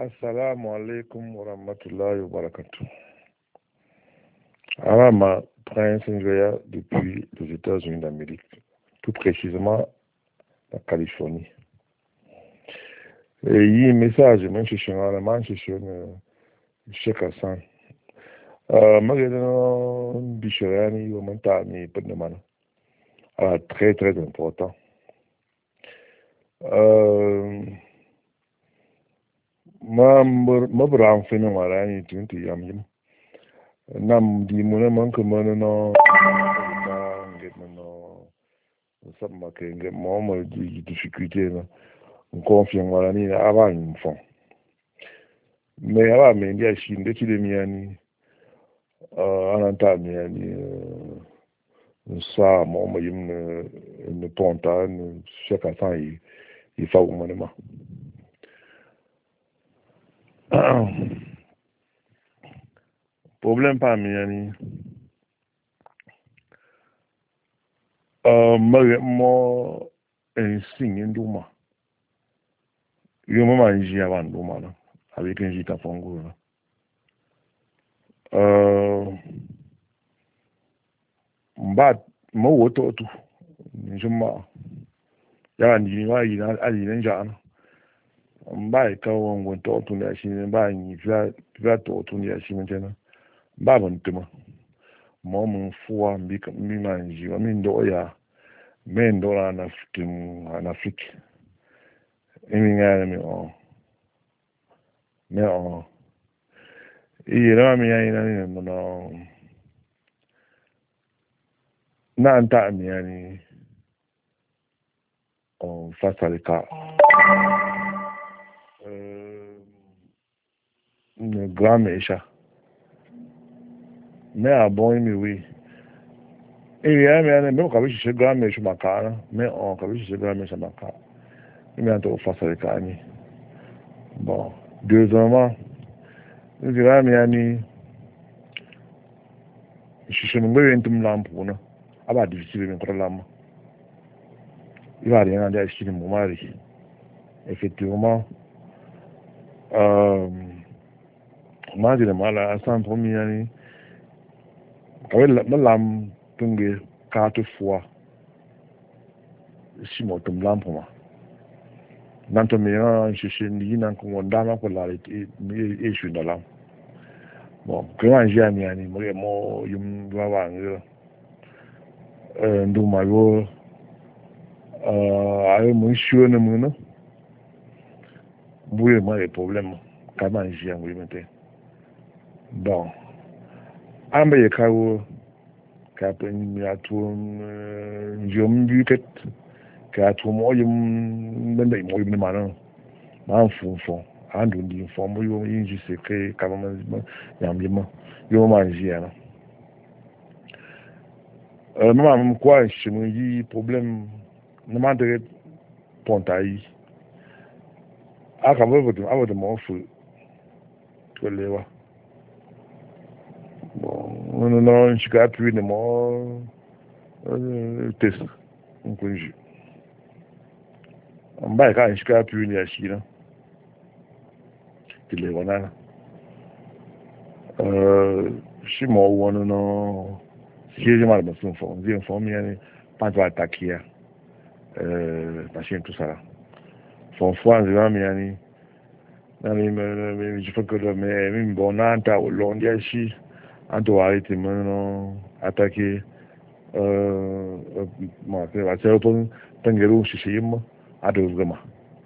Assalamu alaikum wa rahmatullahi wa barakatuh. Arama Prince Ngoya depuis les États-Unis d'Amérique, tout précisément la Californie. Et il y a un message, je suis Cheikh Hassan. Je Bishorani, Womentani, Pednemana. Alors, très très important. Ma bram fena marani tunti yam nam di mona man ko man no ta nget no sabma ke nget mo di difficulté no confiant marani aba fond mais aba me ndia shi ndeti de miani ananta miani sa mo yim ne ponta ne chaka tan il fa mo ma problème pas miani mo insigne nduma yo mama nji aba nduma na avec un jita fongo mba mo woto tu njuma ya ni wa ina ali njana mba ka won to tu ne shi mba ni via to tu ne shi mjena mba bon tuma mo mun fuwa mi manji wa min do ya men do na fitim na Afrique imi ngana mi me ira mi ya ina ni no na anta mi yani face à l'écart une grande mécha mais à bon oui et il y a même quand je suis grand mécha makara mais quand je suis grand mécha makara il a tout face à l'écart ni bon deuxièmement il y a yani je suis ngwe entum lampu na aba difficile mais problème il va rien à acheter mon mari effectivement moi je mal à 100 premier quand lam tungue 4 fois si mo tum lampu ma nanto mi je suis ni nan ko ndama ko la et je suis dans là bon comment j'ai ani mo yum wa ngiro nduma yo ayo mo sure ne mo no boué moi les problèmes comment j'ai en maintenant bon ambe kawo ka pen ya tu jom buket ka tu mo yum bende mo yum ma no ma fu andu ndi fo mo yo yinji secret ka ma yam yima yo ma j'ai na maman quoi je me dis problème ne m'a de pontaï aka abo de mo fu to lewa bon non je suis appuyé de mo test un peu je on va quand je suis appuyé ni ashi na tele wana si mo wono no si je mal me son fond bien fond mi pas de attaquer machin tout ça fond fois mi je fais que mais bon anta au long dia si anto arrêter maintenant attaquer moi c'est va faire pour tangero si yima ado vraiment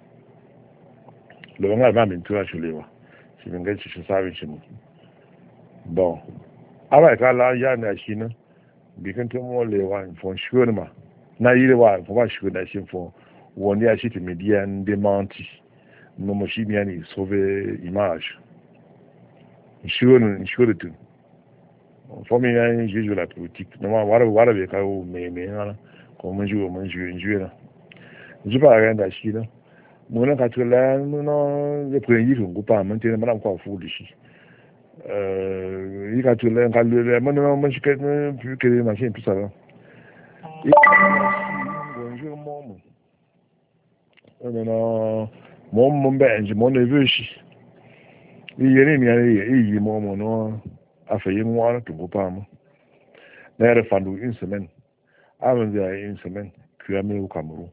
le nga ba min tura chulewa si nga ci sabe ci mu bon aba ka la ya na shi na bi kan to mo lewa fon sure ma na yi lewa fon ba sure na shi fon woni a shi te media ndementi no mo shi bien ni sauver image sure tout for me ya juju la politique no ma wara be ka o me na ko mo ju na ju ba ga da shi na mo na ka tula no le premier jour pas maintenant madame quoi fou de shi il ka tula ka le mo shi que plus que les machines tout ça là bonjour mon non mon ben je mon neveu shi yene mi yi mo no afayin wa to go pam na yare fandu insemen aban ya insemen kuyame u Cameroon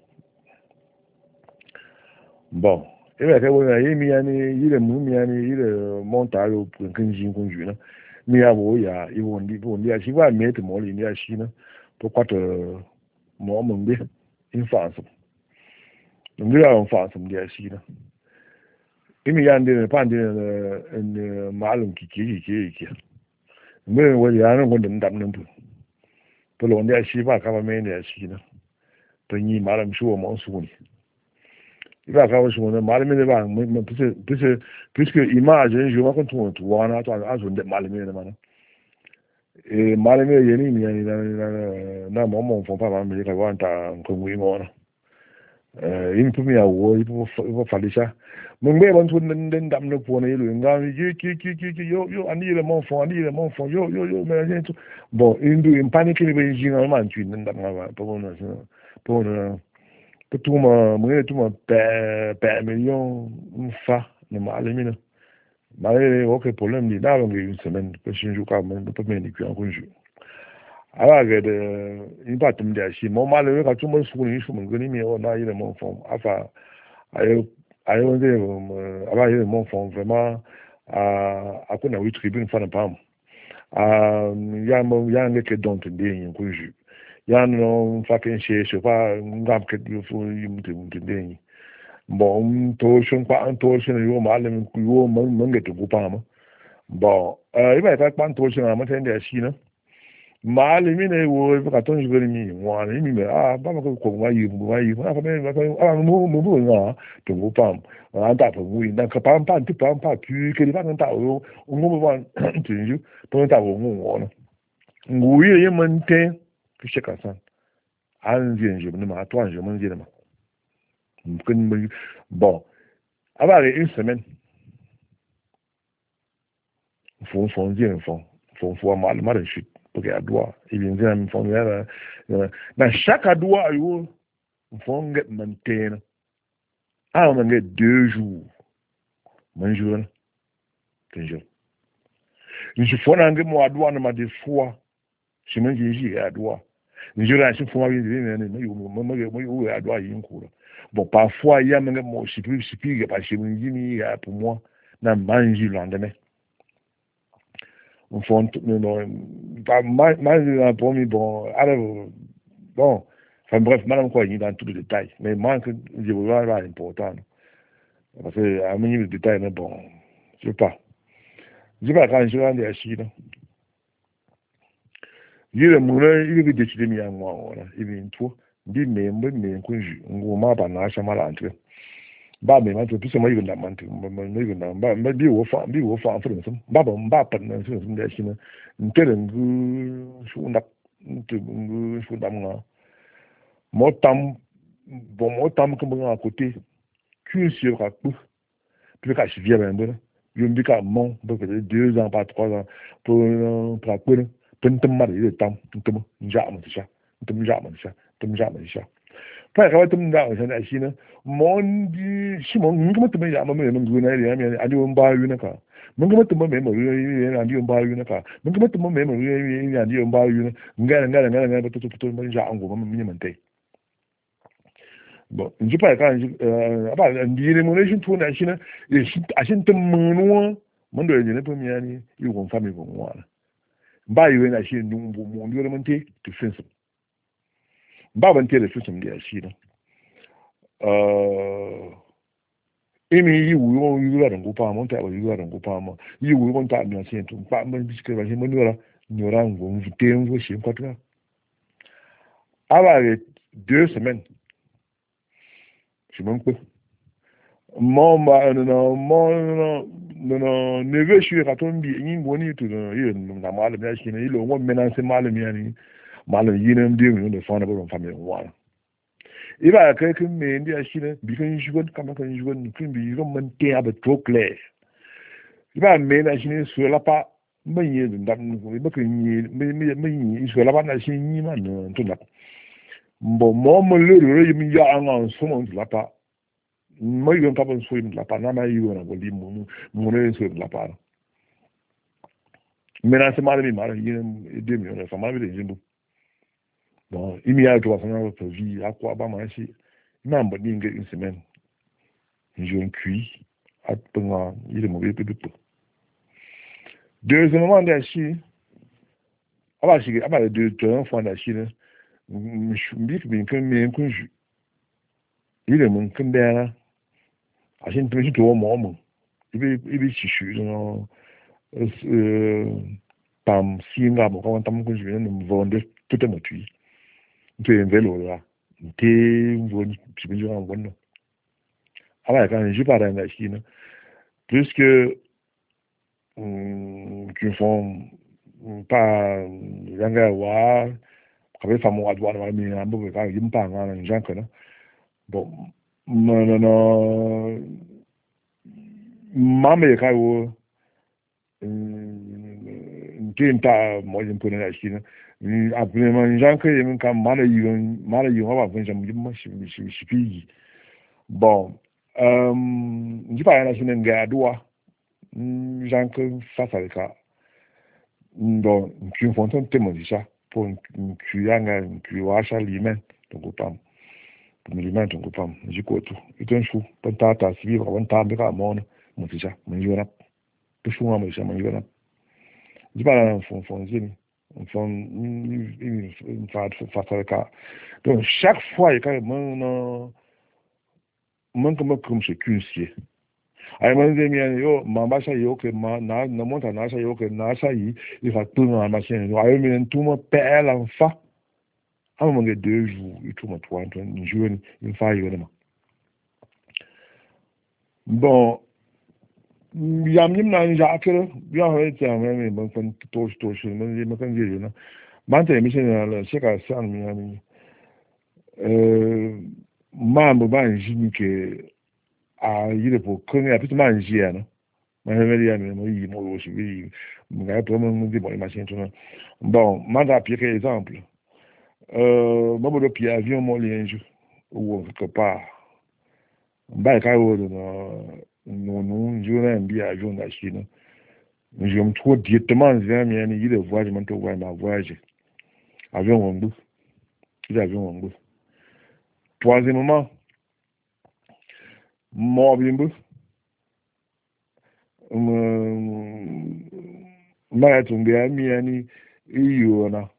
bon ebe ka wona yemi yani yile mu mi yani yile montayo kunjin kunjuna mi ya bo ya iwo ndi ya shi wa mete mo li ya shi na to kwata mo mo mbe in France ndi ya in France ndi ya shi na imi ya ndi pa ndi malum kiki mbe wo ya na gonda ndam nan to lo ndi ya shi ba ka ba me ndi ya shi na to ni malum shi wo mo su ni iba ka wo shi mo na malum ne ba mo puisque image je ma contre to wana to azo ndi malum ne ma na malum ne yeni mi na mo fon pa ma mi ka wa nta nkongu ngona yin pumi ya wo ipo falisha mungbe ban tun den dam no pona yelo nga ki yo ani le mon fond yo me rien tout bon indu in panique ni ben jinga man tu den dam nga pour tout ma mo tout ma per million fa ne ma alemina ma ok problème ni da longue une semaine que je joue quand même pas bien ni puis en conjou ala ga da in ba tum da shi mo malami ka tuma su ne shi mun gani me na yi da mon fond afa ayo wanda aba yi da mon fond vraiment akuna wi tribune fa na pam ya ne ke donc de yin kunju ya no fucking she pa ngam ke du fu yim de de bon to shon pa to shon yo malami ku yo mun ga to pa ma bon iba ta pa to shon ma ten da shi na malami ne wo ka ton jigori mi wa ni mi ba ma ko wa yi fa mo nga to go pam ta pa wi na ka pam tu pam pa pu ke ba ta o mo ba tu ju to ta wo wo no ngui ye mante ku she ka san an je je ne ma to an je mon je ma kun bon aba le une semaine fon je fon mal de chute porque a doa il vient me font na chaque doa yo font get maintain on get 2 jours mon jour toujours je font en mo doa na ma des fois je me dis à doa je la je font bien mais yo à doa yin ko bon parfois il y a même mo je puis parce que me dis pour moi na manger le lendemain font pas mal pour moi bon alors bon enfin bref madame quoi il dans tous les détails mais moi que je veux voir important parce que à mini le détail mais bon je sais pas quand je rentre à Chine il est mon il est décidé mi à moi voilà il vient tout dit mais kunju ngoma ba na sha mala antre ba me ma to pisa mai gunda man to mai gunda ba bi wo fa fa sun ba pan na sun da shi na ntere ngu shunda ngu shunda nga motam ko nga côté que sur ka pu puis ka shi bien ben yo mbi ka mon peut-être 2 ans pas 3 ans pour ka pu tum ma de tam tum ja ma sha tum ja ma sha fa ka tum da sha shi na mon di shi mon ngi tum ja ma me ngi na ya mi ani won ba yu na ka mun ga tum me mo yu ani won ba yu na ka mun ga tum me mo yu ani won ba yu na ngara ba to mo ja ango ma mi man te bon nji pa ka aba ndi ne mo ne shi to na shi na a shi tum mo mun do ne po mi ani yu gon fa mi gon wa ba yu na shi numbu mo ndi le man te to sense ba ban te da su da shi na imi yi wu yu la ngo pa mo ta wu yu la ngo pa mo yi wu mo ta mi asen tu pa mo bi ke ba shi mo nyora ngo mvute ngo shi kwa tra aba 2 semaines je m'en peux no neve shi ka ton bi yin boni tu no yi na malam ya shi ne yi lo mo menace malam ya ni malam yi ne ndi mi no fa na bo fa mi wa iba kai kin me ndi shi ne bi kan shi gon kama kan shi gon kin bi gon man te aba trop clair iba me na shi ne su la pa man yi ndam ko ba kan yi me yi su la pa na shi yi ma no to na mbo mo mo le re mi ya an so mo la pa mo yon ka bon soim la pa na ma yon go li mo ne soim la pa mena se mala mi mala yin de mi on fa ma bi de jimbo bon imi ya to fa na ko vi akwa ba ma si na mbo ni nge insemen jon kui at penga ile mo be pe deuxièmement da shi aba de to fond da shi ne mbi bin kan me kun ju ile mun kan da na a shin to shi to mo ibi shi shu no tam singa mo ko tam kun ju ne mo vonde tout mo tui to en velo là te voni shi bin jo an wonno aba kan ju para da shi ne plus que qui font pas yanga wa kabe famo adwa na mi na mbo ka yimpa nga na janka na bon no mame ka wo tinta mo yin puna na shi na ni apne man janka yin ka mala yin wa fun jam yimma shi fiji bon ndi pa na shi na nga adwa janka fasalika ndo qui font un témoin déjà pour kuyanga kuwasha limen tungupam limen tungupam jikotu iten shu pantata sibi ko wanta be ka mon mutija munjona pushunga mo shama yona jibala fon zini fon fasalika donc chaque fois il quand mon comme c'est cuncier ay man zemi yo mamba sha yo ke ma na monta na sha yo ke na sha yi il va tout dans la machine yo ay men tout mo père l'enfant à mon de 2 jours et tout mo 3 jours il fa yo ma bon yam nim na ja akere bi a hoye ta men ban fan to shi men kan je na ban ta mi na la sheka san mi ani ma mo ban jini ke a yire po kwenye apiti manjia no mahemeli ya mo yi mo wo shi bi mga to mo ndi bo machine to no bon manda pique exemple mo do pi avion mo lienju wo quelque part ba ka wo no njuna mbi avion na shi no je me trouve directement vers mi ani yire voyage man to wa ma voyage avion wongu il avion wongu troisièmement mobimbu mara tumbia miani iyo na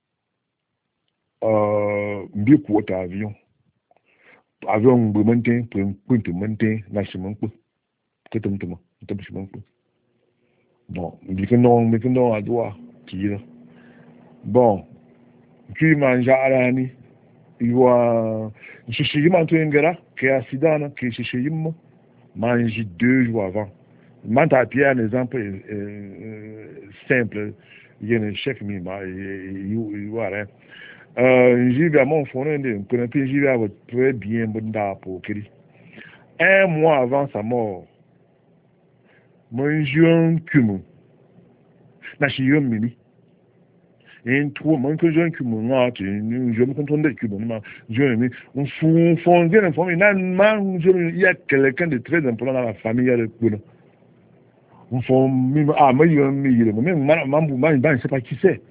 mbi kuota avion mbu mente puntu mente na shimunku ketumtuma shimunku bon bikino adwa kira bon qui manja arani iwa shishima to ngera que accident que shishima mange 2 jours avant manta pierre un exemple simple il y a un chef mima you voilà j'y vais à mon fond de connaître j'y vais très bien bon da pour kiri 1 mois avant sa mort mon jeune kumu na shi yom mini en trop mon que jeune kumu na tu je me contente de kumu ma je me on fond bien en famille nan man il y a quelqu'un de très important dans la famille de kumu on fond mais yom mi man je sais pas qui c'est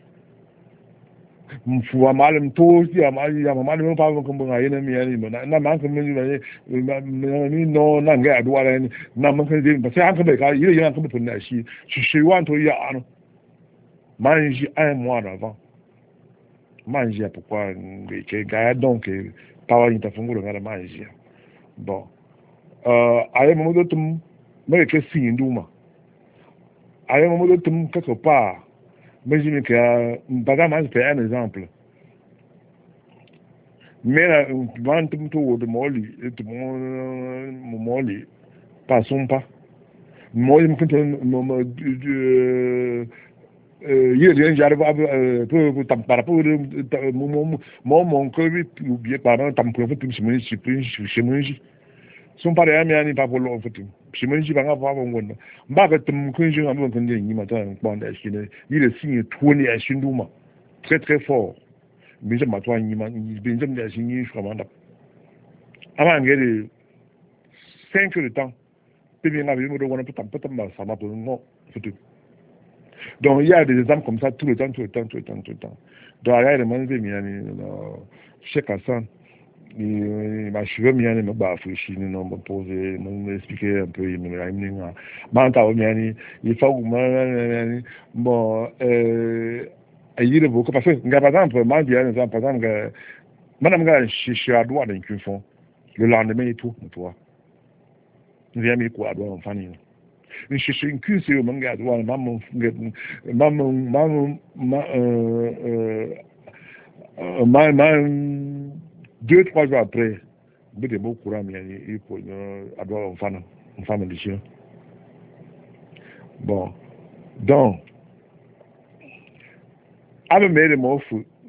mfuwa malam to ya malam pa ko mbonga yene mi yani na man ko ni no na nga adwa la ni na man kan din ba sai an ka bai ka yire yana ka mutun na shi wan to ya ano manji 1 mois avant manji pourquoi que ga donc pawa ni ta fungulo ngara manji bon aye mo do tum me ke sin nduma aye mo do tum quelque part. Mais je me dis un exemple. Mais quand tu me Moli, passons pas. Moi, je me il j'arrive par rapport mon oublié par son pare ya mi ani pa polo ofutu shimenji banga pa bongono mbaga tum kunji ngam kan de nyima ta nkwanda shine ile sinye tuoni ya shinduma très très fort binje matwa nyima binje mda shinyi shkamanda ama ngere 5 heures de temps. Puis bien, ça m'a pour non, c'est donc il y a des exemples comme ça tout le temps. Donc regarde, chaque instant, il m'a suivi, il m'a bafouché, il m'a posé, il m'a expliqué un peu, il m'a dit, il faut bon, il est beaucoup parce que, par exemple, par exemple, madame, je suis à droite d'un fond, le lendemain et tout, toi. Nous avons mis quoi à droite en famille. Je suis une cuisse, je m'en garde, maman, deux, 3 jours après, je suis beaucoup courant, il faut avoir une femme de chien. Bon, donc, avec mes mots,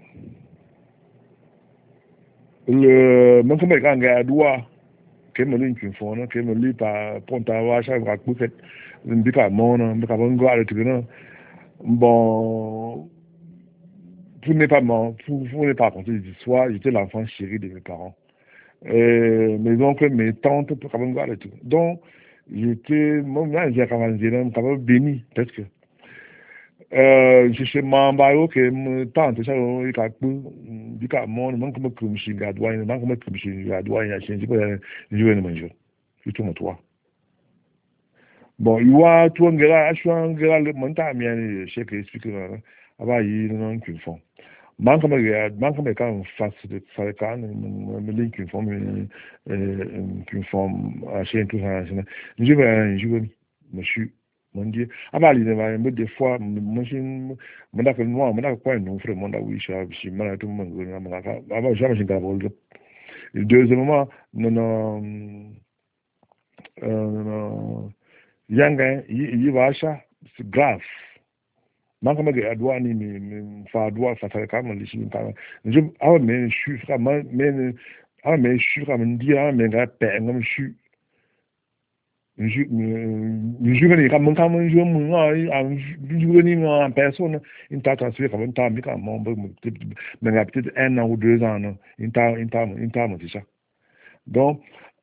même quand je regarde, que me link une fois, que me lit par Ponta, chaque fois que je me dis qu'à mon, je me bon, vous n'êtes pas raconter des histoires, j'étais l'enfant chéri de mes parents. Mes oncles, mes tantes, pour quand même voir et tout. Donc, j'étais, moi, j'ai quand même béni, parce que. Je suis membre que me tante, ça, il y a du cas, mon, man, comme je suis gadouin, man, comme je suis gadouin, il y a changé, je vais le manger. C'est tout mon toit. Bon, il y a tout un gars, le montant, mais je sais que expliquer, avant, il y a un qui font. Man, comme quand face de faire quand, me link qui font, acheter tout ça, je vais, monsieur. Mon Dieu, avant les événements, des fois, moi, je n'ai pas un nom, vraiment, oui, je suis malade, tout le monde, avant, jamais je n'ai le deuxièmement, non, Yanga, il va acheter, c'est grave. Manque de adouane, mais fa doit ça fait quand même les choses quand je mais je suis vraiment mais je suis vraiment dire mais gars paix comme je suis je comme je en personne une tâche transférée comme un temps mais quand mon mais peut-être 1 an ou 2 ans une temps c'est ça donc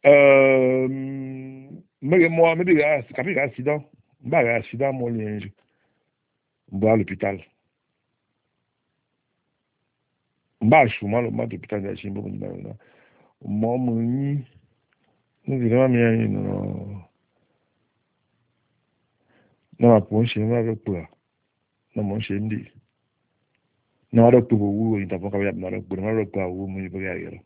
mais moi me dis c'est quand même accident accident mon lien à l'hôpital baixo malo mato pitanga chimbo kunyina momo ni nzira mami na ponche na rokwa na monche ndi na rokwa wu ita poka ya na rokwa wu mu ibo ya yero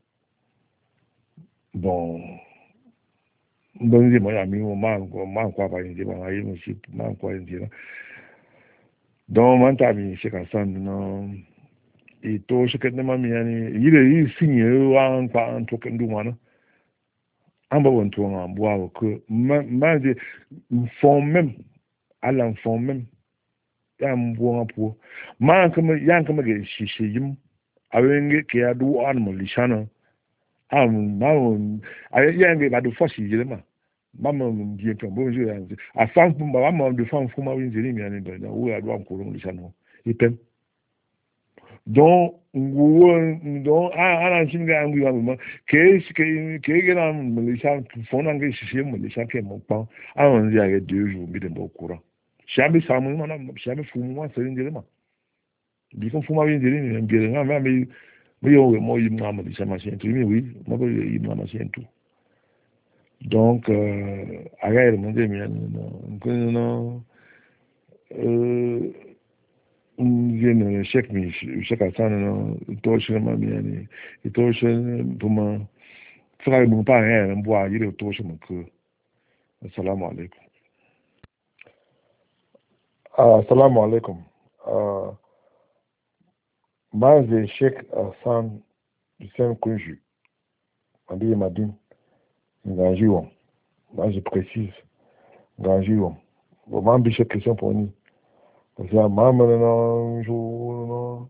bon bon ndi mo ya mi mo man kwa ba ndi ba ayi mo shi man kwa ndi na donc man ta mi se ka san no e to se ke na mami yani yi sinye wa kwa an to ke ndu wana an ba won to an bo awo ko ma de fond même à l'enfant même yan buwan po man kuma yan kuma ga shishe yim awenge ke ya du an mo lishana a yan ga ba du fosi yele mama ndiye to bo jo yan a fan fu ba mama du fan fu ma win zeli mi ani ba wo ya du an ko lo lishana item donc donc ana chin ga an gwa ma ke ga na mo lishana fon an ga shishe mo lishana ke mo pa an ya ga 2 jours mi de mo courant Shambi Samu, Shambi Fumu, Selling Dilema. Because Fuma in the and getting a mammy, we owe more you mamma, the machine to me, we, mother, you mamma machine too. Donc, I had a Mondemian, check me, check a son, torture mammy, and torture Puma, Fry Mumpa and boy, you torture Muku. Assalamu alaikum. Assalamu alaikum. Moi, j'ai Cheikh Hassan Hussein Kunju, Andi Madine, Nganjiwam. Moi, je précise, Nganjiwam. Bon, moi, j'ai cette question pour nous. Parce que maman, un jour,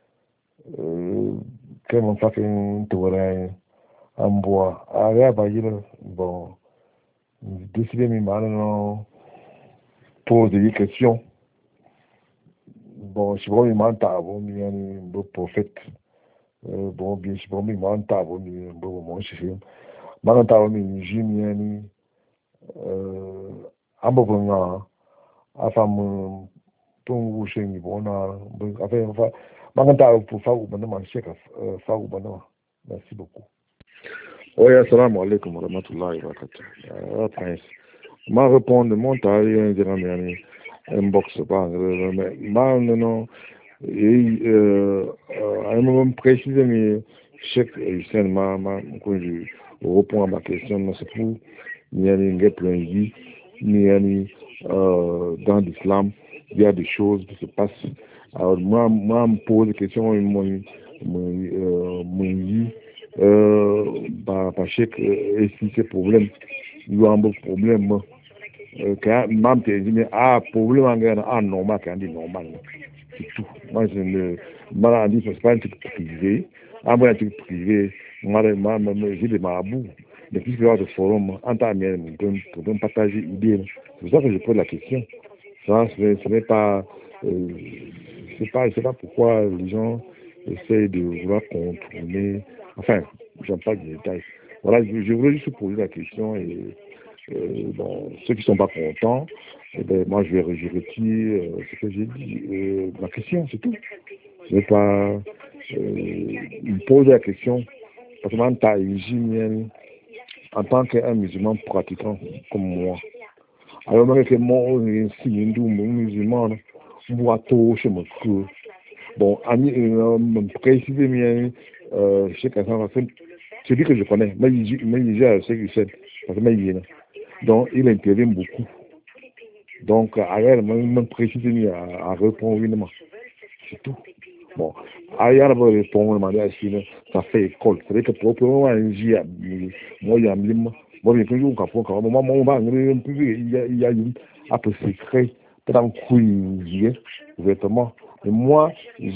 quand on fait un tour en bois, à la bon, décidé, mais maintenant, poser des questions. Bon, je suis vraiment bon, bon prophète. Bon, bien, je suis vraiment bon, bon, je suis bon, je suis bon, amba bunga afam tung using ibona afa fa manganta pour fa ou bana man cheka fa ou bana. Merci beaucoup. Oui, assalamu alaikum wa rahmatullahi wa barakatuh. Ma répondre mon tari un dirami inbox pas mais ma non même préciser mais chaque ma quand je réponds à ma question c'est pour ni aller plein vie ni aller dans l'islam il y a des choses qui se passent. Alors moi me pose des questions mon par chaque expliquer problème il y a un problème quand même te dit problème en normal quand dit normal c'est tout. Moi je ne maladie c'est pas un truc privé un truc privé moi j'ai des marabouts mais puis il y a des forums en tant pour partager idées. C'est pour ça que je pose la question. Ça ce n'est pas je sais pas pourquoi les gens essayent de vouloir contourner. Enfin, j'aime pas de détails. Voilà, je voulais juste poser la question et bon, ceux qui sont pas contents, ben, moi je retire ce que j'ai dit. Ma question, c'est tout. Je ne vais pas me poser la question parce que moi, en tant qu'un musulman pratiquant comme moi, alors même que moi, si musulman, moi, tout, je me trouve. Bon, préciser bien, c'est lui que je connais, mais il c'est qu'il sait, parce que il est là. Donc, il intervient beaucoup. Donc, ailleurs, même préciser bien à répondre évidemment. C'est tout. Bon, ailleurs, va répondre, ça fait école. C'est-à-dire que proprement, moi, il y a moi, bien que je vous comprends, il y a une peu secret, tranquille, ouvertement. Et moi,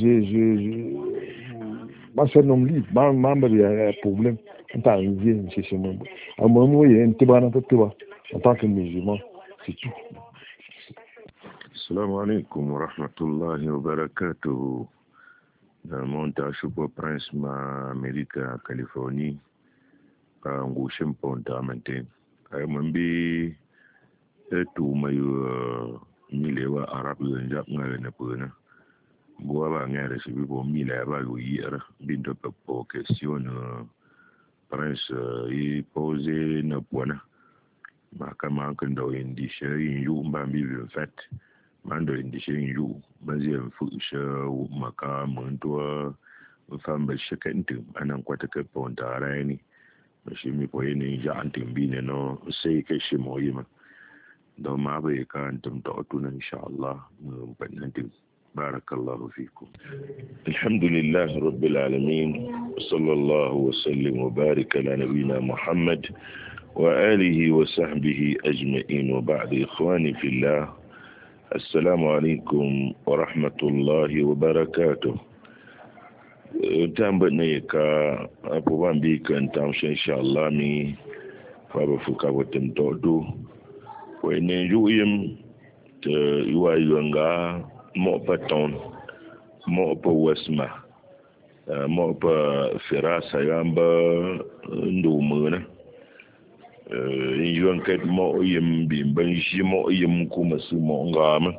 moi, je suis un homme libre. Moi, il y a un problème. On t'a arrivé, chez moi. À un moment, il y a un débat en tant que musulman. C'est tout. Assalamu alaikum wa rahmatullahi wa barakatuh. Monta Shupo Prince ma America, Californie. Ngushin Ponta Mante. Mambi tu mayu milewa Arab Yanjap na puna. Boaba ngare si bibo mila ba yo yera bindo po question Prince i pose na pona. Makama kando indi shari yu mbambi en fait. Mando indi shari yu bazi en fusha maka montoa famba shakantu anan kwata ka ponta rani. Shi mi po yini ja antin bine no sai ke shi moyima do ma be ka antum to tuna inshallah mun banantin barakallahu fikum. Alhamdulillah rabbil alamin sallallahu wa sallim wa barik ala nabiyyina Muhammad wa alihi wa sahbihi ajma'in wa ba'd ikhwani fillah. Assalamu alaikum wa rahmatullahi wa barakatuh. Tamba ne ka abubuwan bi kan tamshin inshallah mi fara fuka watan todo wai ne yuyim ta yuwa yuwanga mo paton mo pa wasma mo pa firasa yamba ndo muna yuwan kat mo yim bi ban shi mo yim kuma su mo ngama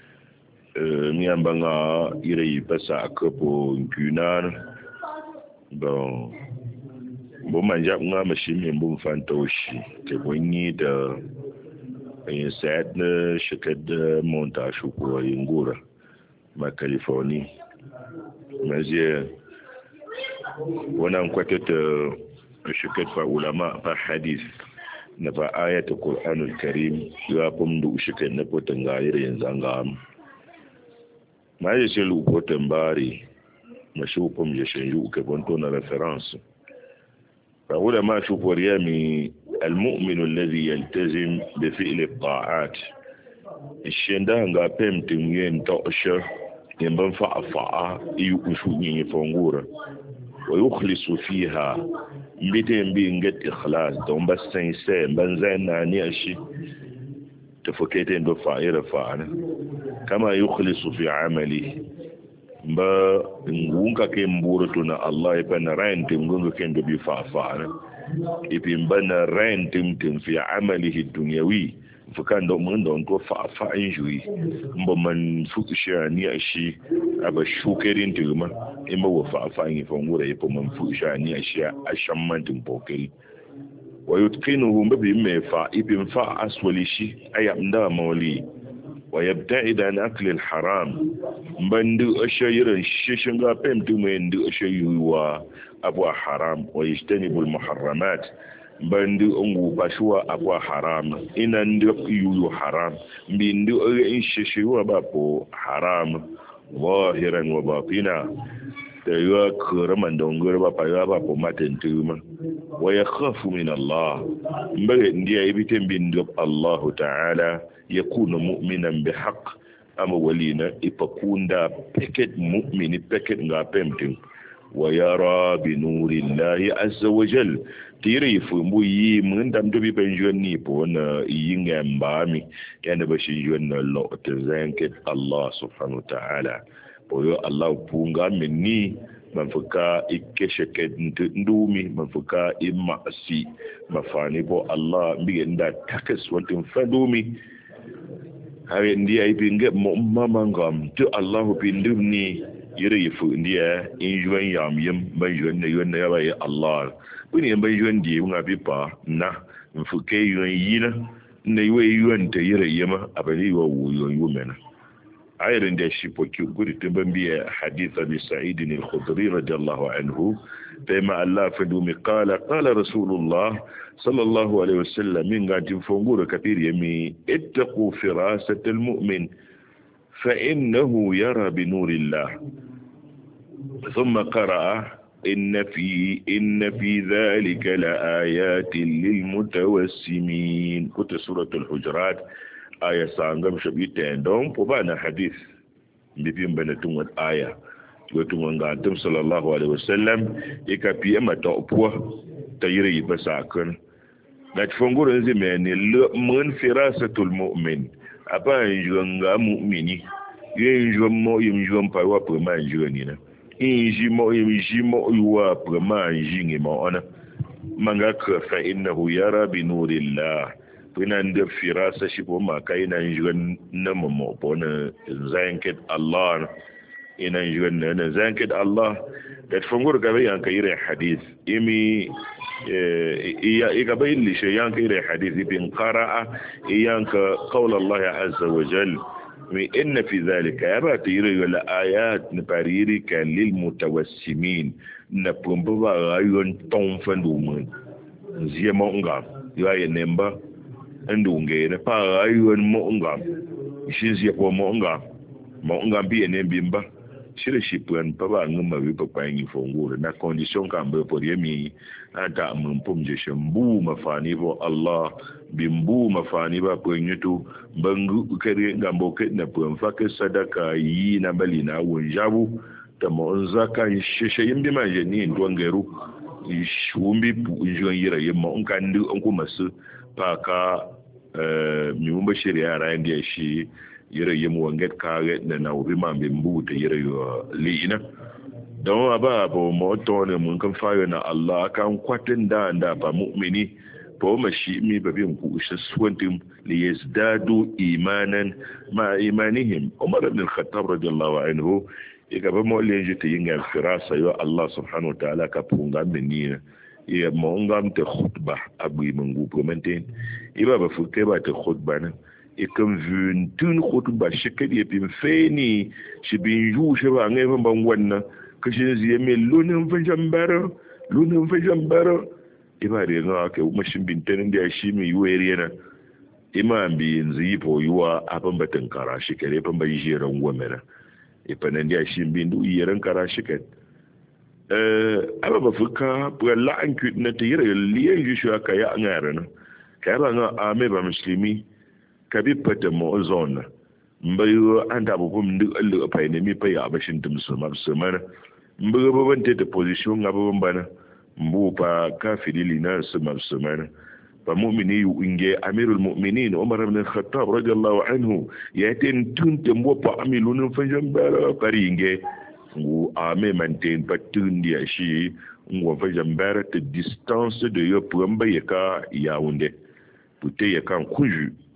Niambanga ire pasa akapo nkunar bon manjap nga machine mbum fantoshi ke bonyi da sad na shakad montage ko ingura ma Californie mazie wannan kwatata shakad fa ulama fa hadith na fa ayatul qur'anul karim ya pumdu shakad na potanga ire yanzanga ma je chez le Potembari, ma chou pomme je chez you que bon ton référence. فأقول ما شوف وريامي المؤمن الذي يلتزم بفعل الطاعات الشندان قابم تمين تأشر ينبن فعفع يوشوني فنغورا ويخلص فيها بيتين بينجت إخلاص دون بس سنسان بنزين نانياشي تفكيتين دفعير فعنا كما يخلص في عمله ba ngunga ke mburutu na Allah ibana rent ngunga ke ndo bi fa'ana ibn bana rent tim fi amalihi dunyawi fukan do mun don to fa injury mbo man fuku shani ashi aba shukerin tuma imba wa fa yin fongura yapo man fuku shani ashi ashamman tin pokeri wa yutqinuhu mbi me fa ibn fa aswalishi ayamda mawli wa yabta'id an akli al-haram bandu ashayiran shishin ga pemtu me ndu ashayuwa abu haram wa yajtanibu al-muharramat bandu ongu bashwa abu haram ina ndu yuyu haram bindu in shishiwa bapo haram zahiran wa batina taywa kuraman dongur ba pa ba po matentuma wa yakhafu min Allah mbaga ndiya ibiten bindu Allah ta'ala yakunu mu'minan bihaq ama walina ipakunda peket mu'mini peket nga pemtin wa yara bi nurillahi azza wa jal tire fumbu yi mun dam do bi benjoni po na yinga mbami yana bashi yonna lo tazanket Allah subhanahu wa ta'ala po yo Allah punga minni manfuka ikesheke ndumi manfuka imasi mafani po Allah mbigenda takas wantin fadumi hari ndia ipinge mamangam to Allah pindumni yire yifu ndia injuan yam yam banjuan ne yonna yaba ya Allah kuni banjuan di unga pipa na mfuke yuan yina ne ywe yuan te yire yema abali wa wuyo yumena ayrin da shi poki guri tibambiya hadith abi sa'id al-khudri radiyallahu anhu tema Allah fadumi qala rasulullah sallallahu alaihi wasallam min gadin fonguro kafiri yami ittaqu firasat al-mu'min fa innahu yara bi nurillah thumma qara'a inna fi dhalika la ayatin lil mutawassimin kutu suratul hujurat aya sangam shabita don po bana hadith bibin bana tun wat aya wato wanga antum sallallahu alaihi wasallam ikapiye mata opwa tayiri basakan da fongoro nzi meni mun firasatul mu'min apa njunga mu'mini yenjum mo yimjum pa wa po man joni na inji mo yuwa po man jingi mo ona manga ka fa innahu yara bi nurillah ina da firasa shi ko ma kai na jiran na mo bona zanket Allah ina jiran na zanket Allah da fungur gabe yan kai re hadith imi iya gabe li shi yan kai re hadith bin qara'a yan ka qaul Allah azza wa jalla mi inna fi dhalika yaba tiri wala ayat ni pariri ka lil mutawassimin na pumba ayon ton fandu mun ziyama ngam ya nemba ndunge ne pa ayuan mo ngam shinzi ko mo ngam bi ne bimba shire shipwan pa ba ngam bi pa pa ngi fongure na condition kan be por yemi ata mun pum je shambu mafani bo Allah bimbu mafani ba ko nyutu bangu kare ngambo ke na pum fa ke sadaka yi na bali na wonjabu ta mo zaka shishe yimbi ma je ni ndwangeru shumbi pu njon yira yemma on kan ndu on ko masu pa ka mi mun bashir yara inda shi yira yimu wanget ka na na ubi ma bimbu ta yira yo liina don aba bo mo to ne mun kan fayo na Allah kan kwatin da ba mu'mini bo mashi mi babin ku shi swantim li yazdadu imanan ma imanihim Umar ibn al-Khattab radiyallahu anhu iga ba mo le jiti yinga firasa yo Allah subhanahu wa ta'ala ka punga menina ya mongam te khutba abu mungu prometen iba ba fuke ba te khutba na ikan vun tun khutba shikadi ya pin feni shi bin ju shi ba ngai ban wannan kashin ziye me lunin fajambara iba re na ka mashin bin tan da shi mi yuwere na imam bi yanzu yi po yuwa aban batan kara shi kare ban bai jiran gwamna ipanan da shi bin du yiran kara shi kare aba ba fuka la an ku na tira liyan ju shu aka ya ngara na ka ba nga ame ba muslimi ka bi pata mo zona mbayo anda bu bum ndu allu pa ne mi pa ya bashin dum su ma su mana mbayo ba ban ta position nga ba bana mbu pa kafiri lina su ma su mana fa mu'mini yu inge amirul mu'minin Umar ibn al-Khattab radiyallahu anhu ya tin tun tembo pa amilun fa jambara qaringe ngu ame maintain patun dia shi ngu fa jambara te distance de yo pamba yaka Yaoundé pute yaka kunju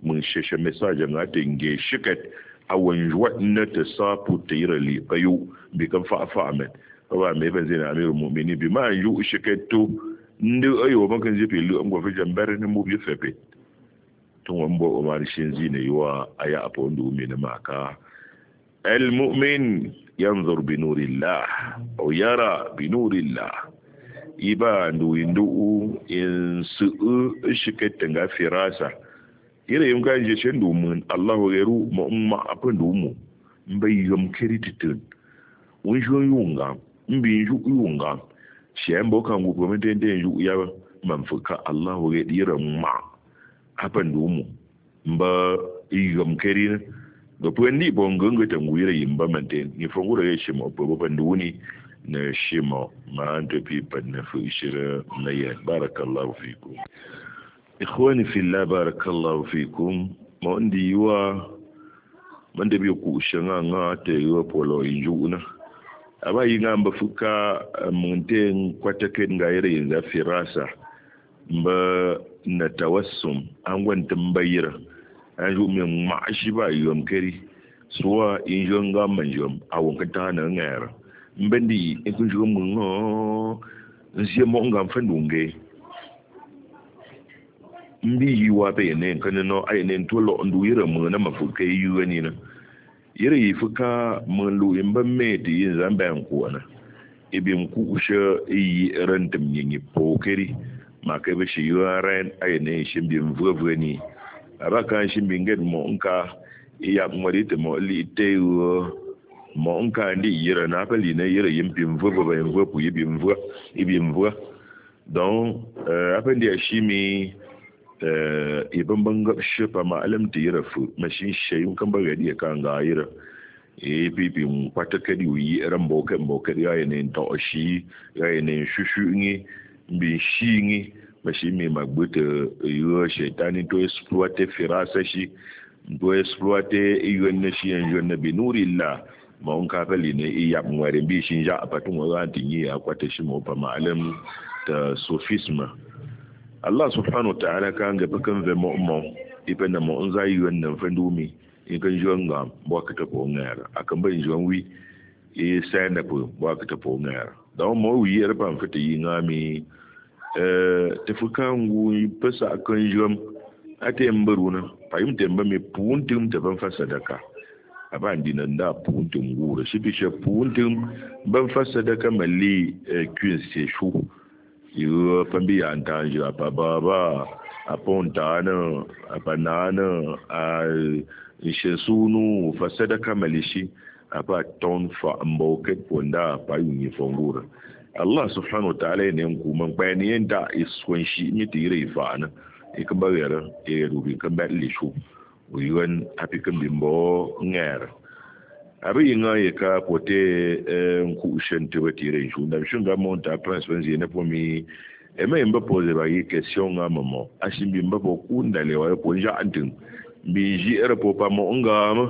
mun sheshe message nga tenge shikat awan na ta sapu tirali bayu bi kan fa amen ba me ban zina amirul mu'minin bi ma yu shikat to ndu ayo ban kan jefe lu an gofe jambar ne mu bi fefe tun wambo umar shin zina yiwa aya apo ndu mi na maka al mu'min yanzur bi nurillah aw yara bi nurillah iba ndu in su shikat tanga firasa ire yum kan je chen mun Allah yeru mo umma apandu mu mbai yum kirititun un jo yunga mbi ju yunga shembo kan go go mende ju ya man fuka Allah ye dira ma apandu mu mba yum kirin do pwendi bongongo tangu ire yimba mante ni fongura ye shimo bo pandu ni na shimo ma ante pi pan na fu ishira na ya barakallahu fikum ikhwani fillah barakallahu fikum mo ndi yiwa mande bi ku shanga nga te yo polo injuna aba yinga mba fuka munte kwata ken ga yire yin firasa mba na tawassum an gwanta mbayira an ju min ma'ashi ba yom kari suwa injonga manjom awon kanta na ngara mbandi ikun ju mun no nsie mo ngam fandunge mbi yiwa be ne kan no ay ne to lo ndu yira mu na mafuka yiwa ni na yira yi fuka mun lu imba me di yin zamba yanku na ibin ku usha yi rantum yin pokeri ma kai be shi yiwa ran ay ne shin bin vuvu ni abaka shin bin ged mo nka iya ngori te mo li te mo nka ndi yira na pali na yira yin bin vuvu ba yin vuvu ibin vuvu donc apendi ashimi ibn banga shifa ma alam tira fu mashin shayun kan bagadi kan ga yira pipi kwata kadi wi ran bokan ya ne to shi ya ne shushu ngi bi shi ngi mashin me magbuta yo shaytani to exploiter firasa shi to exploiter yon na shi yon na binurillah ma on ka kali ne iya mware bi shin ja apatun wa tinyi ya kwata shi mo pa ma alam ta sophisme Allah subhanahu wa ta'ala kan ga bakan ve mu'min ibe na mu zai wannan fandumi in kan jiwan ga ba ka ta ko ngara akan ban jiwan wi sai na ko ba ka ta ko ngara da mu wi yar ban fita yi ngami tafukan gu fasa akan jiwan ate mbaruna fahimta mba me puntum ta ban fasa daka aban dinan da puntum gu da shi bishe puntum ban fasa daka malli kwin se shu yo pambi antanji apa baba apontana apa nana a ishesunu fasada kamalishi apa ton fa mboket ponda pa yuni fongura Allah subhanahu wa ta'ala ne ku man bayani yanda iswan shi ni tire ifana ikan bayara e rubi kan badli shu wiwan apikan bimbo ngara abi nga ye ka pote ku shente wetire shu na shunga monta prince benzi ne pomi e me mba pose ba yi question nga mamo ashimbi mba bo kunda le wa ko ja antin bi ji era popa mo ngama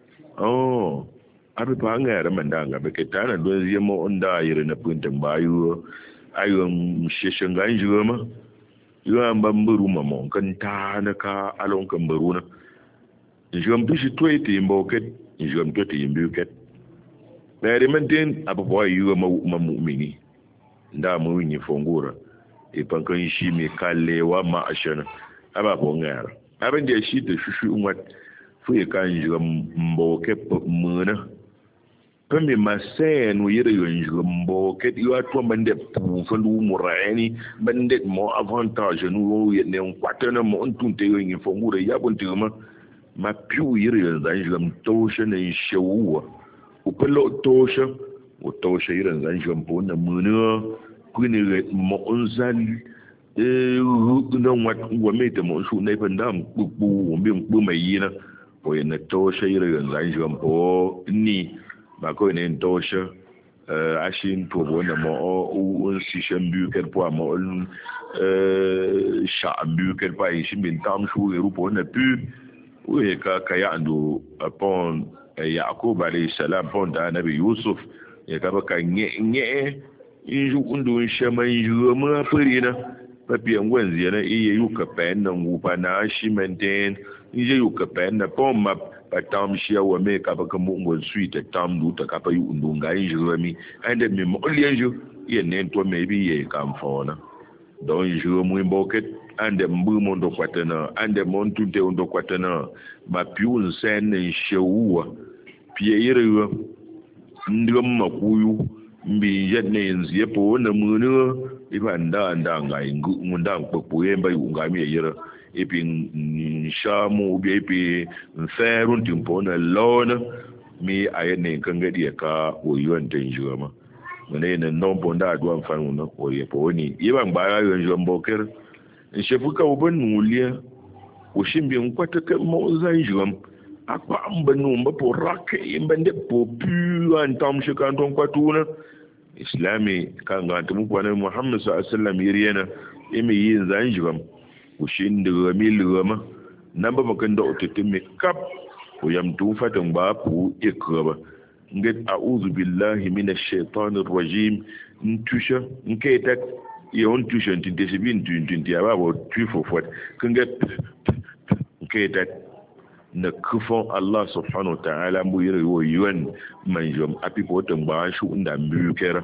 oh abi pa nga era mandanga be ketana do zi mo onda yire na punta bayu ayo msheshenga njuma yo amba mburu mamo kan ta na ka alon kan baruna njum bishi toite mboket njum toite mbuket bari menten ababoy yu ma mu'mini nda mu ni fongura e pankan shi me kallewa ma ashana ababo ngara abin da shi da shushu ummat fu e kan njum mboket muna pambe masen wo yire njum mboket yu atwa bande pu fandu murani bande mo avantage nu ye ne kwatana mo untunte yo ni fongura yabonte ma più yiri zanjam tosha ne shawuwa upelo tosha o tosha yiri zanjam pona muna kuni mo onzal na wa meta mo shu ne pandam bu bu mai yina o yana tosha yiri zanjam po ni ba ko ne tosha ashin to bona mo o si shambu ker po mo sha ambu ker pa shi bin tam shu ru po na pu we ka yandu upon Yaqub alayhi salam pon da nabi Yusuf ya ka baka nye inju undu shaman ju ma furina papi ngwen ziana iye yu ka pen na ngupa na shi maintain iye yu ka pen na pom patam shia wa me ka ka mo ngol suite tam du ta ka pa yu ndunga injurami ande mi mo lienju ye nen to me bi ye kam fona don juro mu mboket ande mbu mo ndo kwatana ande mon tunte ndo kwatana ba piun sen shewuwa pie yire ndom makuyu mbi yadne yanzu po na munu iba nda ngai ngunda mpopo yemba ungami yira ipi shamu bi ipi ferun timpo na lona mi ayene kangadi ka oyon tenjuma mane na nombo nda adwa mfano na oyepo ni iba mbaya yonjo mboker nshefuka ubanulia ushimbi nkwata ka mo zanjum akwa mbanu mbapo rake mbande popu antam shikanton kwatuna islami kanga tumu kwana Muhammad sallallahu alaihi wasallam yiriyana imi yin zanjum ushin da milama namba makanda otitimi kap uyam tun fatan ba pu ikraba nget a'udhu billahi minash shaitanir rajim ntusha nketa yon tusha ntindesibin tuntuntia babo tufo fot kanget nketa na kufon Allah subhanahu wa ta'ala mu yiri wo yuwan manjom api ko tamba shu nda mbukera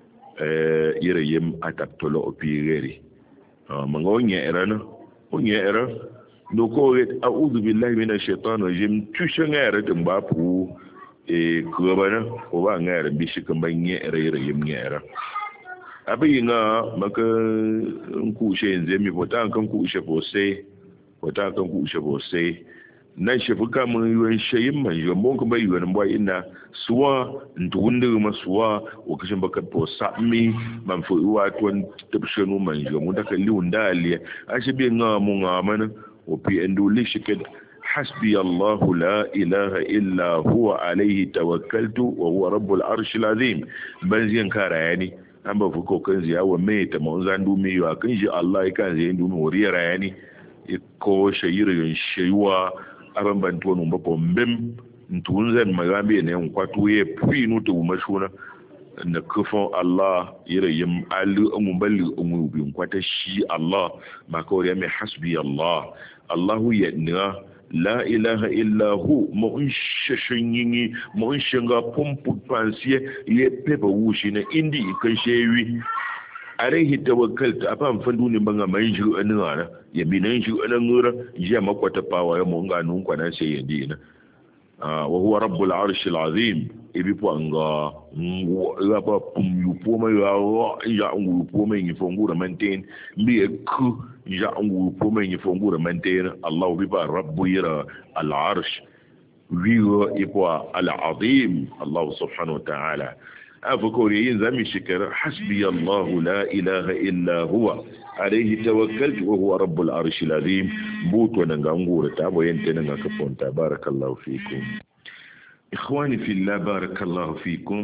yiri yim ataktolo opireri mangonya erana onya era do ko a'udhu billahi minash shaitanir rajim tusha ngara tamba pu kubana ko ba ngara bishi kan banye yiri yim ngara abi nga maka nkushe nzemi potan kan kushe bose potan kan kushe bose na shefuka mun yuwan shayin man yuwan bon kuma yuwan boy ina suwa ntuwunde ma suwa o kishin baka po sami man fo uwa ton tabshanu man yuwan mun taka liunda aliya ashe bi nga mun amana o pi endu lishiket hasbi Allah la ilaha illa huwa alayhi tawakkaltu wa huwa rabbul arshil azim banziyan karayani an ba fuko kan ziyawa mai ta mun zandu mi yuwa kan ji Allah kan zai ndu mu riya rayani ko shayirin shayuwa aban ban to no bako mbem ntun zan magambe ne kwatu ye finu to mashuna na kufon Allah yirayim alu amu balli amu bin kwata shi Allah ma ko ya mai hasbi Allah Allahu yadna la ilaha illa hu mo shashinyi mo shinga pompu pansiye ye pepa wushi na indi kan shewi alaihi tawakkaltu afan fandu ne banga mai ju anana ya binan ju anangura ya makwata pawa ya monga nun kwana sai ya dina wa huwa rabbul arshil azim ibi panga ya ba yupo mai ya ngupo mai ni fongura maintain bi ku ya ngupo mai ni fongura maintain Allah bi ba rabbu yira al arsh wiwa ipo al azim Allah subhanahu wa ta'ala أفكوري ينزم شكر حسبي الله لا إله إلا هو عليه توكلت وهو رب العرش العظيم بوت ونغانغور تابو ينتنغا كفون بارك الله فيكم إخواني في الله بارك الله فيكم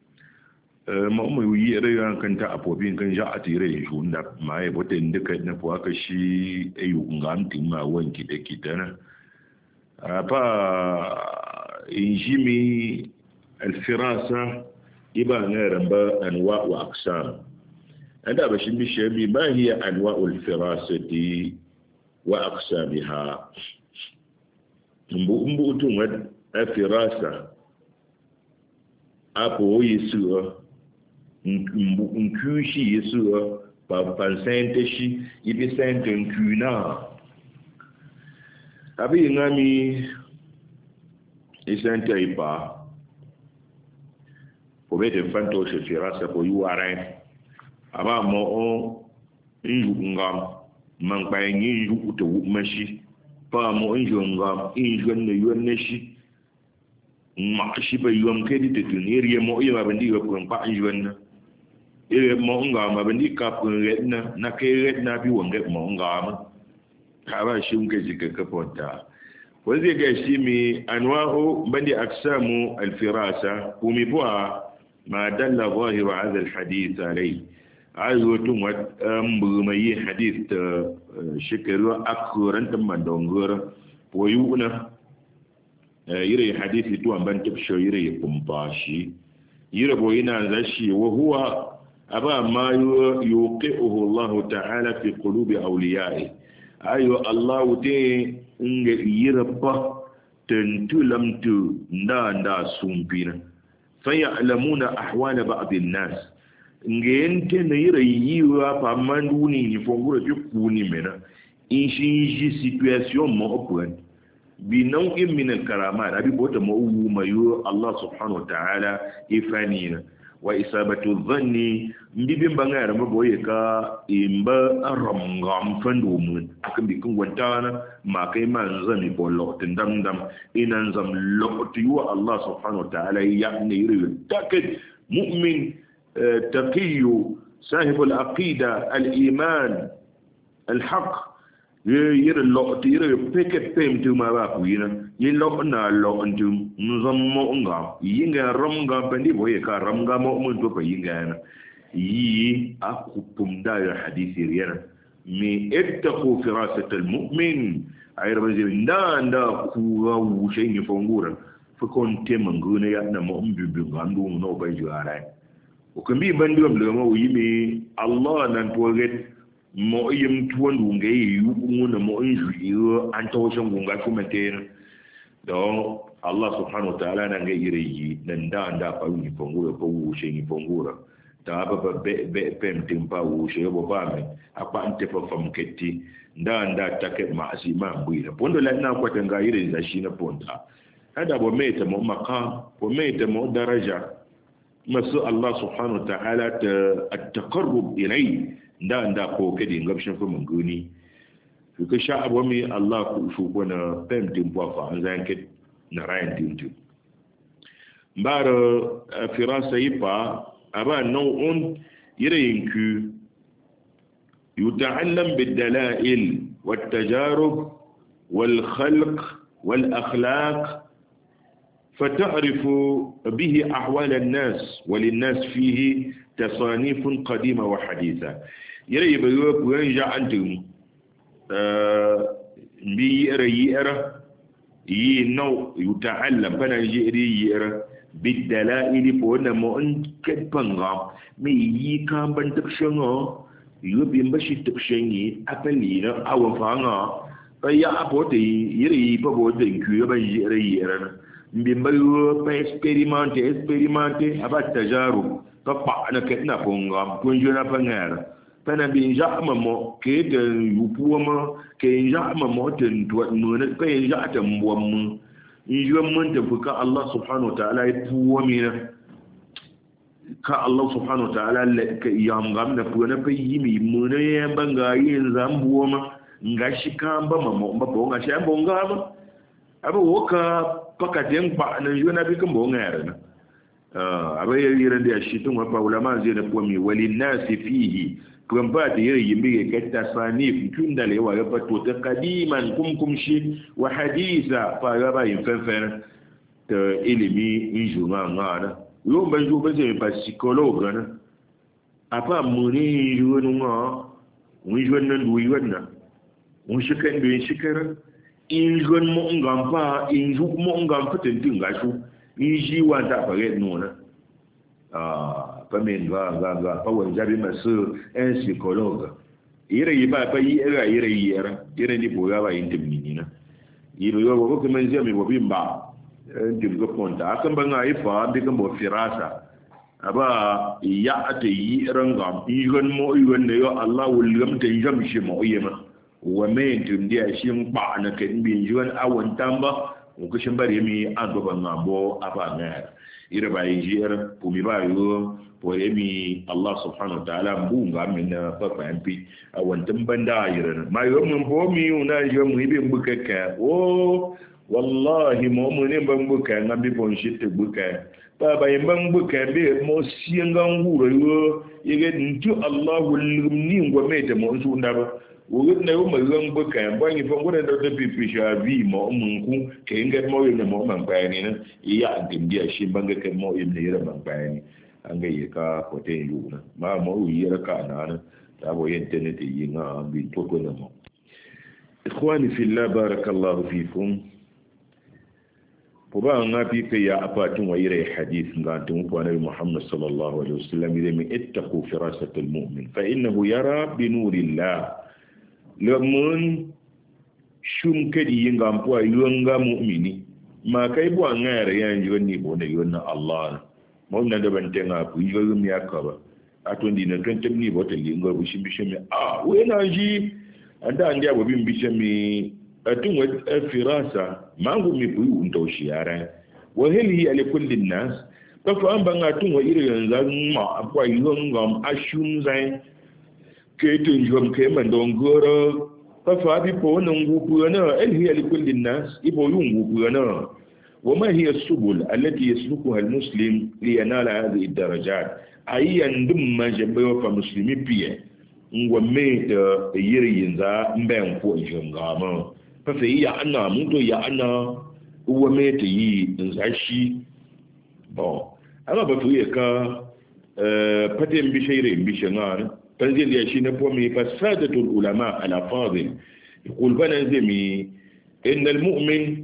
ما أمي يريان كنت أبوبين كان جاءت يريجون ما يبوتين دكت نفواكشي أيو نغامتي ما وانكي دكتنا أبا إنجيمي الفراسة iba ngaran ba anwa wa aqsam anda bashin bi shabi ma hiya anwa al firasati wa aqsamiha mbu utun wa firasa apo yisu mbu unkushi yisu pa pansente shi ibi sente nkuna abi ngami isente ipa obete fanto se firasa ko yuare aba mo o inju ngam man pa inju to mashi pa mo inju ngam inju ne yone shi ma shi ba yom kedi te tuniri mo yema bandi ko pa inju na ire mo ngam ma bandi ka ko redna na ke redna bi wonge mo ngam aba shi unge jike ka ponta wazi ga shi mi anwa'u bandi aksamu al-firasa kumibwa ما دل ظاهر هذا الحديث عليه عايزوتم مبمي حديث شكل أكثر أنت من دونغور ويونا يري حديث تو أن بنتبشو يري قمباشي يري بوينا زاشي وهو aba ma yuqi'uhu Allah ta'ala fi qulubi awliya'i ayo Allah te nge yirapa tentulam tu nda sumpina fayalamuna ahwala ba'd an-nas ngente na yira yiwa pa manduni ni fongura kuni mena inshi situation mo opwan بنوع من الكرامات أبي بوت مو مايو الله سبحانه وتعالى إفانينا وإصابة الظن مبين بعنار مبويكا إمبا رمغام فندومن أكن بيكون وانتانا ما كيما نزم يبولو تندم دم إن نزم لقتيو الله سبحانه وتعالى يعني يريد تأكد مؤمن تقي صاحب العقيدة الإيمان الحق yiri lo ti yiri peke pem tu ma ba ku yina yi lo na lo ntu nzam mo nga yinga ram nga pandi boye ka ram nga mo mun to pa yinga na yi akupum da ya hadisi riyana mi ittaqu firasat almu'min ayra bazi nda ku ga wushe ni fongura fa kon te manguna ya na mo mbibi ngandu no ba juara o kambi bandi am le mo yimi Allah nan to get mo yim tuwan dunga yi nguna mo inju an tawshan gunga kuma ten don Allah subhanahu wa ta'ala nan ga yi nan da pa ni fongura pa wushe ni fongura ta ba be pem timpa wushe bo ba me apa ante fa fam ketti nda take ma asima buira pondo la na kwata nga yire za shi na ponta hada bo meta mo maqam bo meta mo daraja masu Allah subhanahu wa ta'ala at-taqarrub ilayhi nda ko kedi ngabshin fa manguni ka sha abu mi Allah ku shu bona pem timpo fa an zan ket na rayan tintu mbar firasa yipa aba naw'un yirayinku yuta'allam bid-dala'il wat-tajarub wal-khalq wal-akhlaq فتعرف به أحوال الناس وللناس فيه تصانيف قديمة وحديثة يرى يبقى وينجا عندهم بيئرة ينو يتعلم فانا يئرة بالدلائل فوانا مؤنكد بانغام مي يكام بانتبشنغو يبين بشي تبشنغي أبلينا أو فانا فيا أبوتي يرى يبقى بوتنكو يبقى يئرة mbimbayo pa experimente aba tajaru pa na ketna ponga kunjona pangara pana binja mamo ke de yupuama ke inja mamo ten to mun pa inja tambwam injo mun ta fuka Allah subhanahu wa ta'ala puwamina ka Allah subhanahu wa ta'ala ka yamgam na puwana pa yimi mun ya banga yin zambuama ngashi kamba mamo mbonga shambonga abu woka pakateng pa na yuna bikin bo ngara na abai yiran da shi tun wa ulama zai da komi walinasi fihi kuma ba da yiri yimbi ga tasani tun da lewa ya fato ta kadiman kum shi wa hadisa fa ya ba yin fanfan ta ilimi injuma ngana yo ban ju ba zai ba psychologue na apa muni yunu nga mun nan duyi wannan mun shi kan bin shikara in juan mo ngam pa in ju mo ngam pa ten tin ga shu in ji wa da pa ge no na pa men ga pa wan jabi masu en psychologue ire yi ba pa ire ni bo ga ba in tim ni na ire yo bo ko men je mi bo bimba ndim go ponta akan ba nga ifa bi kan bo firasa aba ya ate yi rangam in juan mo yuan ne yo Allah wul gam ten jam shi mo yema wa mai tundiya shi ba na kan bin jiwan awon tamba ko shin bare mi an do ban ngabo aba na ira ba yir ko mi ba yo ko mi Allah subhanahu wa ta'ala bunga min fa fa mp awon tamban da yir ma yo mun bo mi una yo mu bi mbuka ka o wallahi mo mun ne ban mbuka na bi bon shi te mbuka ba ba ban mbuka be mo siengan huro yo yege ntu Allah ni ngwa mete mo su ndaba wogun na yoma yan buka yan bangi fa ngore da pipi shavi mo munku ke inga mo yin mo man bayani na iya antimbiya shi banga ke mo yin da yira man bayani an ga yaka ko te yuna ma mo yira ka na ta bo yin tenete yinga bi to ko na mo ikhwani fillah barakallahu fikum poba nga pi pe ya apatun wa ire hadith nga tun ko nabi Muhammad sallallahu alaihi wasallam ire mi ittaqu firasatal mu'min fa innahu yara bi nurillah le mun shum kadi yinga mpo yonga mu'mini ma kai bo ngare yan jonni bo ne yonna Allah mo na da ban tenga ku yi mi akaba atondi na kente ni bo te lingo bu shimbi we na ji anda ndia bo bimbi shemi atun wa firasa mangu mi bu ndo shiara wa heli ali kulli nas fa fa amba ngatun wa ire yanzu ma akwa yonga ashun zai ke to njom ke mandongoro fa bi po na ngupu na heli ali kulli nas ibo yungu na وما هي السبل التي يسلكها المسلم لينال هذه الدرجات أي عندما جنبه فمسلمي بيه وميت يري ينزا مبين فوق جنغاما ففي يعنا منذ يعنا وميت ينزاشي bon ama batuye ka patem bishayre bishangana tanzil ya shine pomi fasadatul ulama ala fadil يقول بنا زمي إن المؤمن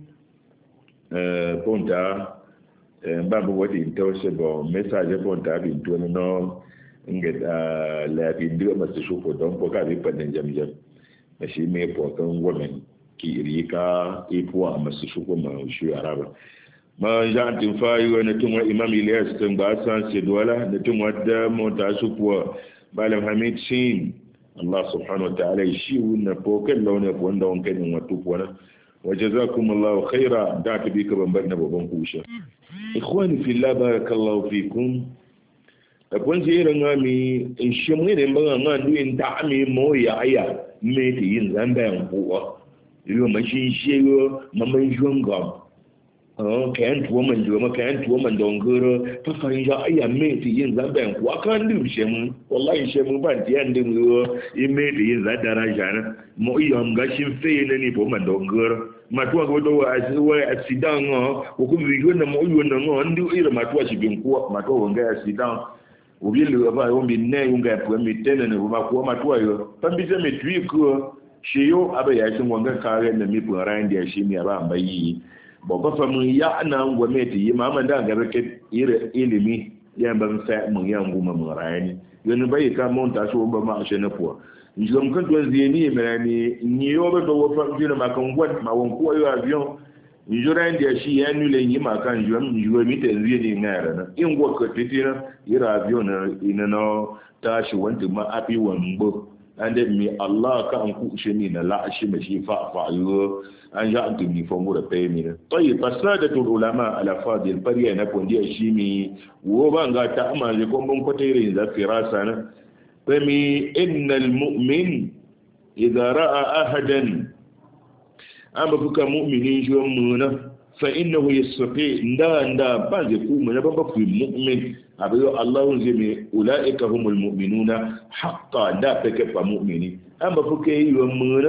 ponta babu wadi tawse bo message ponta bi to no nget la bi ndo ma se shuko don ko ka bi paden jam ma shi me po kan women ki rika ipo ma se shuko ma shu araba ma ja tin fayu ne tun imam Ilyas tun ba san se dola ne tun wadda monta su ko balam hamid sin Allah subhanahu wa ta'ala shi wonna po kan launa ko wanda on kan watu ko na وجزاكم الله خيرا دعت بك بنبرنا ببنكوشة إخواني في الله بارك الله فيكم أكون سيرا نامي إنشمين إنبغا نانو إنتعمي مويا عيا ميتي إنزان بيانقوة يو ماشين شيرا ممن جونغام كانت ومن جوما كانت ومن دونغورو ففاينجا عيا ميتي إنزان بيانقوة كان دم شمو والله شمو بانتي عندهم إميتي إنزان دراجانا مويا مغاشين فينني بومن دونغورو matua godo wa accident okubi yona mo yona ngo ndu ira matua chibinkuwa matua wonga accident ubili baba yombi ne yunga kwa mitene ne kuwa matua yo pambize metwiko shiyo abe ya chingwanga kare na mipu randi ya shimi abamba yi baba famu ya na ngwa meti mama ndanga reke ire ilimi yamba msa mu yangu mu rani yoni bai ka monta so ba ma shene po njom kan to zini merani nyobe do wo fam dina makangwa ma won ko yo avion njora ndia shi yanu le nyima kan njom njwo mi te zini ngara na ingwa ko titina ira avion na inano tashi wanda ma abi wambo ande mi Allah ka an ku sheni na la shi mashi fa yo an ja antum ni fongo da pay mi tayyib fasadatul ulama ala fadil bariya na ko ndia shi mi wo banga ta amale ko bon ko tere za firasa na فمي إن المؤمن إذا رأى أحدا أما فك مؤمنين جمعنا فإنه يستطيع ندا بعض يقوم من باب المؤمن أبي الله زمي أولئك هم المؤمنون حقا دا فك مؤمنين أما فك يومنا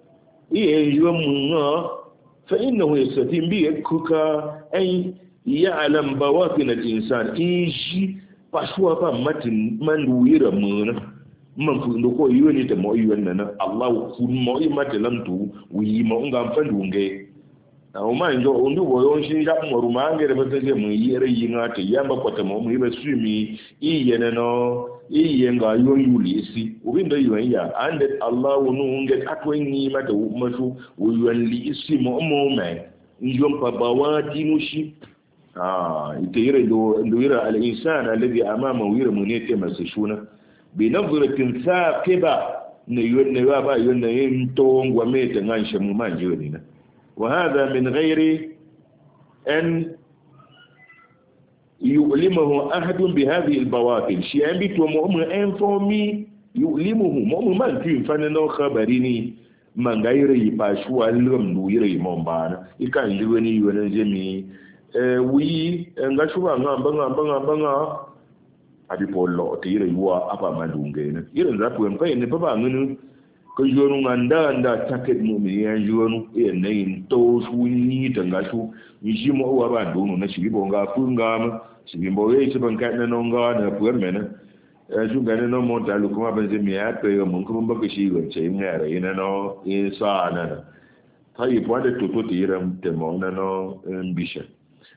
يومنا فإنه يستطيع بيكك أي يعلم بواطن الإنسان إيجي paswa pa matin manduira muna man fu ndoko yoni te mo yonna na Allah fu mo imate lamtu wi mo ngam fandunge o ma njo ondu bo yon shin ja mo rumange re bete mu yere yinga te yamba kwata mo ibe sumi iyene no iyenga yoyuli si ubindo yonya and Allah wonu nge atwenyi mate masu uyonli isi mo me njom pa bawati mushi يتيري دويرة الإنسان الذي أمامه ويرى منيته مسشونة بنظرة ثاقبة نيوابا ينتون وميت غانش ممان جونينا وهذا من غير أن يؤلمه أحد بهذه البواطن شيئا بيتو مؤمن أنفومي يؤلمه مؤمن من كيف فننو خبريني من غير يباشوا اللهم دويرة مبانا إكان جوني يونجمي wi nga shuba ngamba adipolo tire yuwa apa madungena ire nzapu mpa ne baba ngunu ko yonu nganda taket mu mi yan yonu ne to shuni tanga shu yimo wa ba dunu na shibo nga funga shibimbo ye sibanka na nonga na puermena shu gane no monta lu kuma benze mi ya pe mo ngumba ko shi gonche ngara ina no isa na tai pwade tutu tire mtemo na no ambition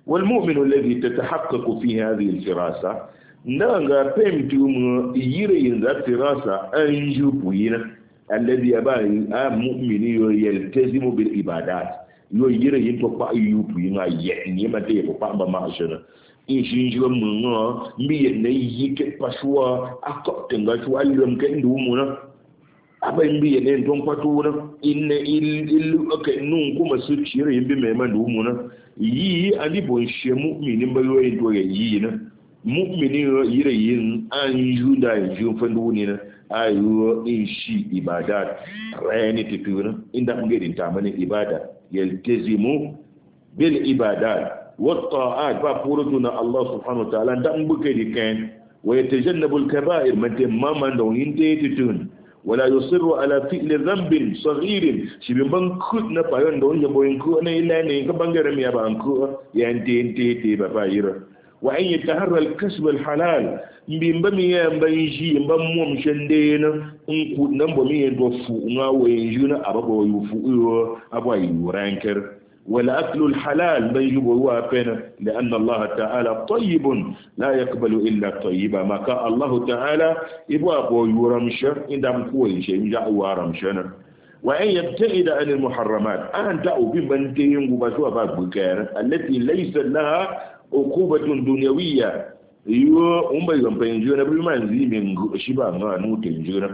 والمؤمن الذي تتحقق فيه هذه الفراسة نغا فهمتم يرين ذات فراسة أنجو بوينة الذي يبقى مؤمن يلتزم بالعبادات يرين تقع يبوينة يعني ما تيبقى بمعشرة in shi jiran mun mi ne yi ke paswa akko tenga tu alim ke ndu muna aba mbi ne don kwatu na inne il okay nun kuma su cire yimbi me man ndu muna yi ani bon she mu'minin ba yoyin to yi na mu'mini yire yin an juda jun fandu ne na ayu in shi ibadat rayani tituna inda ngedin tamane ibada yaltazimu bil ibadat والطاعات بابورتنا الله سبحانه وتعالى دم بكري كان ويتجنب الكبائر من تماما دون ينتهي ولا يصر على فعل ذنب صغير شبين بنكوت نبايون دون يبوين كو انا الا ني كبانغير مي بانكو ينتهي باباير وان يتحرى الكسب الحلال mbin ba mi ya ban shi ban mom shendena in ku nan ba mi do fu nga we juna ababo yu fu yo abwa yu ranker والأكل الحلال بيجب هو فين لأن الله تعالى طيب لا يقبل إلا الطيب ما كان الله تعالى يبغى يرمش عندما كوي شيء جاء ورمشنا وأن يبتعد عن المحرمات أن تأو بمنتين وبسوا بكير التي ليس لها عقوبة دنيوية أم بيجون بمنزل من شبه ما نوتنجون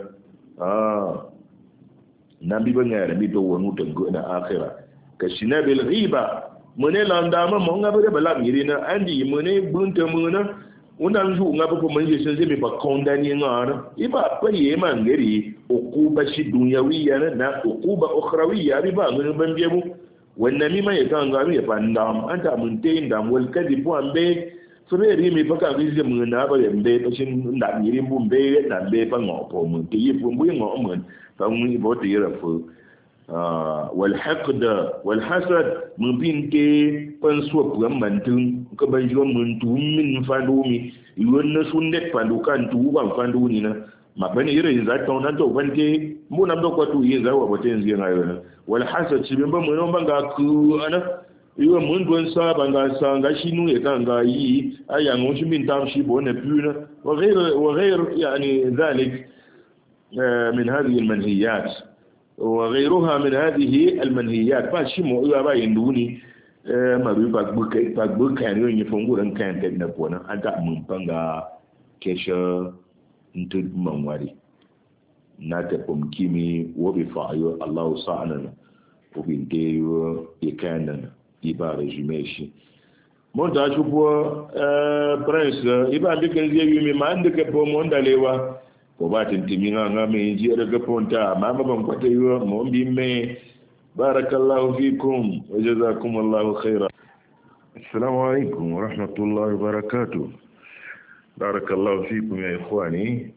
نبي بنير بيدو نوتنجون آخرة كشنا بالغيبة من لندام من غير بلا ميرنا عندي من بنت منا ونانجو غابو من يسنزي بكونداني نار يبا بيه من غيري عقوبة دنيوية نا عقوبة أخروية يبا من بنجيبو والنميمة يكان غامي يباندام أنت منتين دام والكذب وانبي فريري مي بكا غيزي من نابا يمبي بشين ناميري مبي نامبي بانغوبو من تيفو مبي نغومن فمي بوتي يرفو والحقد والحسد من بينتي بنسوب غمانتون كبنجو من تومين فاندومي يون سوندت فاندوكان توبان فاندونينا ما بني يري زاتون نانتو بنتي مو نامدو كوتو يزا وبتنزي غايونا والحسد سيبن بمنو بانغا كو انا يو من دون سا بانغا سانغا شينو يكانغا يي ايا نوشي من تامشي بون بيونا وغير يعني ذلك من هذه المنهيات وغيرها من هذه المنهيات فاشي مو يابا يندوني ما بيبقى كان يفونغورن كان تنبونا انت من بانغا كيشا انت منواري ناتكم كيمي وبفايو الله سبحانه وبينتيو يكانن يبا رجيميشي monta chupo prince iba ndike nziye yumi mandike po mondalewa ko batin timinga ngame nji daga ponta mama ban kwata yiwa mo mbimme barakallahu fikum wa jazakumullahu khaira. Assalamu alaikum wa rahmatullahi wa barakatuh. Barakallahu fikum ya ikhwani.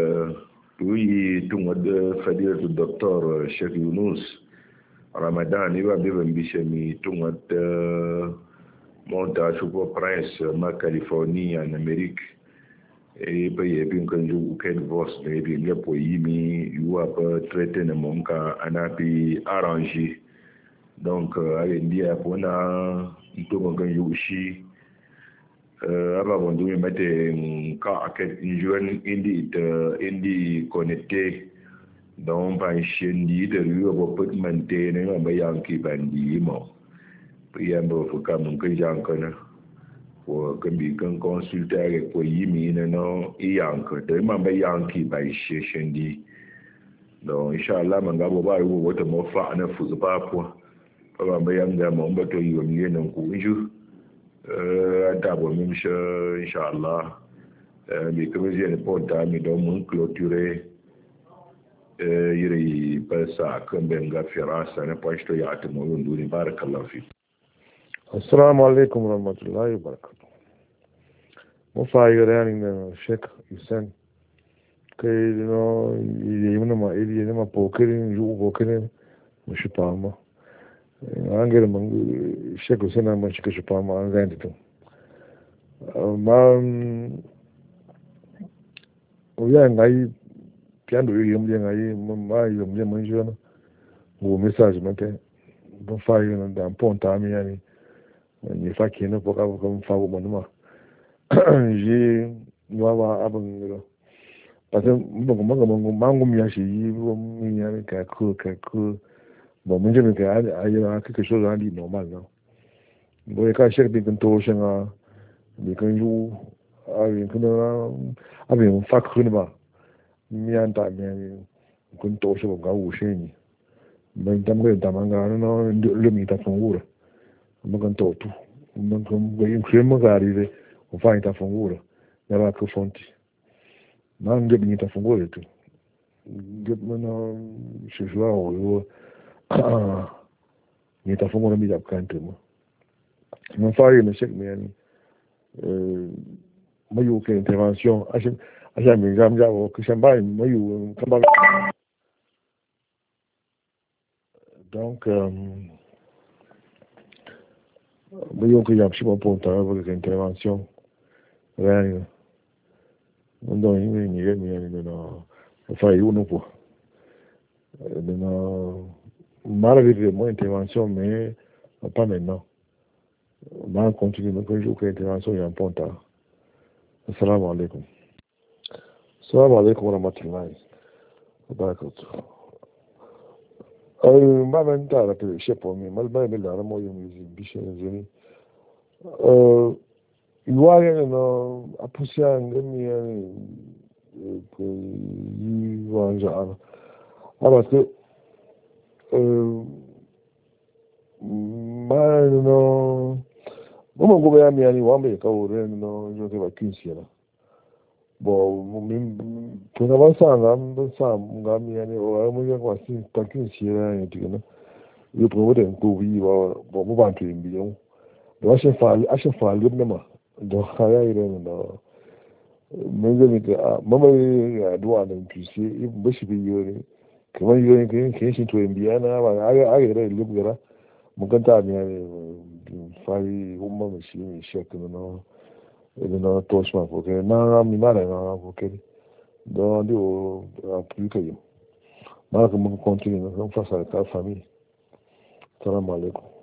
Tuyi tungwada fadilatu Dr. Sheikh Yunus Ramadan iba biban bishami tungwada monta chupo prince ma California en Amérique. Et puis il y a bien quand je vous quitte vos et bien il y a pour y mi you a pas traité ne mon cas on a pu arranger donc avec dia pour na ito quand je ushi aba bondu mi mette ka aket jeune indi connecté donc pas chaîne di de lui au peut maintenir ne ba yanki bandi mo puis il faut que mon que j'en pour que bi kan consulter avec pour yimi no iyanka de mamba yanki by session di donc inshallah manga bo ba wo wata mo fa na fu ba po ba ba yanga mo ba to yi mi nan ku inju ada bo mi inshallah mi que je ne pas ta mi do mon clôturer yiri pasa kan benga firasa na pasto ya ta mo nduri barakallahu fi. Assalamu alaikum warahmatullahi wabarakatuh. Mufayirani na Sheikh Hussein kai no yi ma pokerin ju pokerin mushipama angere mangu Sheikh Hussein ma shika shipama an zandi to ma oya ngai piando yimle ngai ma yimle manjona wo message mate bon fayirani da ponta mi yani ni fa kenan ko ka ko fa ko manuma je wa abin parce que mangum ya shi yi mun ya ka ko bon mun je me ka a quelque chose à dire normal non bon ka cher bi kan to shan bi kan yu a yin kana a bi fa kun ba mi an ta mi kun to shi ga wu shi ni ban tam ga ta manga no le mi ta fon ura mun kan to tu mun kan ga yin krema ga ri o fa ta fon ura ya ba ko fonti nan ga bi ta fon ura tu ga mana shi jwa o ni ta fon ura mi da kan tu mon fari ne chek men mayu ke intervention a mi jam jawo que chamba mayu kamba donc mayu ke jam shi bon ponta avec intervention rien non donc ni no fai uno po no malgré mon intervention mais pas maintenant on continue donc je que intervention il y a un ponta. Assalamu alaikum. Assalamu alaikum wa rahmatullahi wa barakatuh. Ma ben ta la pe shepo mi mal ba me la mo yo mi bishe zeni. Iwaye no apusia ngemi ko yi wanja ala. Parce que ma no mo go ya mi ani wa me ka ore no yo ke vacancy la. Bon pour avancer nga mi ani o mo ya kwa si vacancy la ni tigana. Yo provo de ko wi wa bo mo ban tu mbi yo. Do a fa lu ma do khaya ire no me je mi ka mama ya do an tu si bo shi bi yo ni kuma yo ni ke shi to mbi ana ba a ire lu gara mo kan ta mi ani fai umma mi shi mi shek no no tosma porque na mi mare na porque do dio applica yo ma que mo continue no fa sa ta famille. Salam alaikum.